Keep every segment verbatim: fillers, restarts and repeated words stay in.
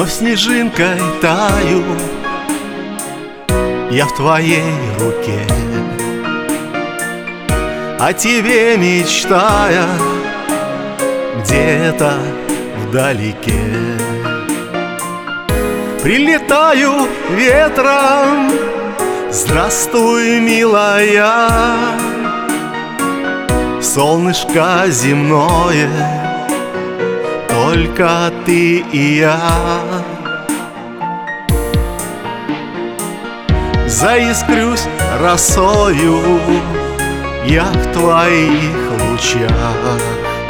Вновь снежинкой таю я в твоей руке, о тебе мечтая где-то вдалеке. Прилетаю ветром, здравствуй, милая, солнышко земное, только ты и я. Заискрюсь росою я в твоих лучах,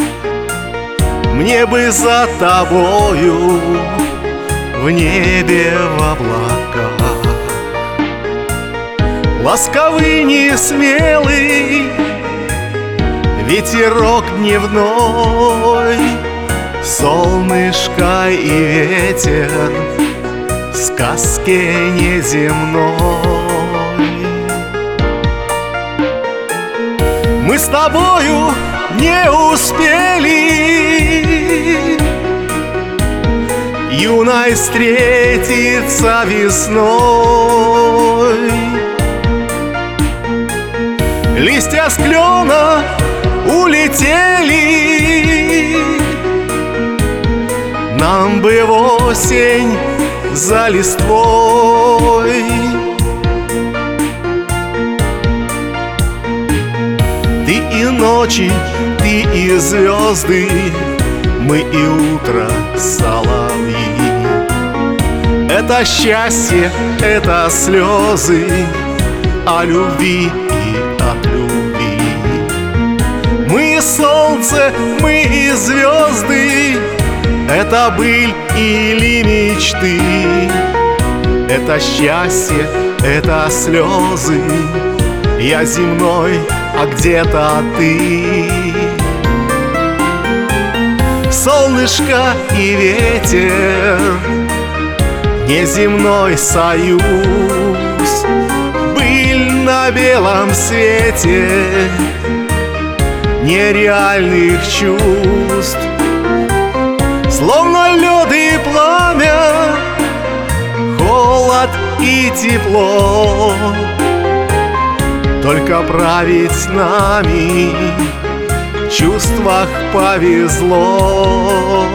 мне бы за тобою в небе в облаках. Ласковый, несмелый ветерок дневной, солнышко и ветер в сказке неземной. Мы с тобою не успели юной встретиться весной. Листья с клена улетели, нам бы в осень за листвой. Ты и ночи, ты и звезды, мы и утро соловьи. Это счастье, это слезы о любви и от любви. Мы солнце, мы и звезды, это быль или мечты. Это счастье, это слезы, я земной, а где-то ты. Солнышко и ветер, неземной союз, быль на белом свете нереальных чувств. Словно лед и пламя, холод и тепло, только править нами в чувствах повезло.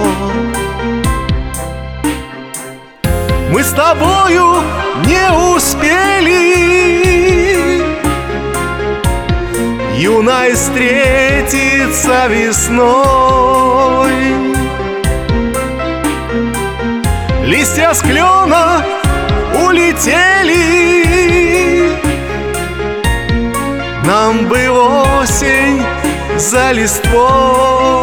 Мы с тобою не успели юной встретиться весной. Листья с клена улетели, нам бы в осень за листвой.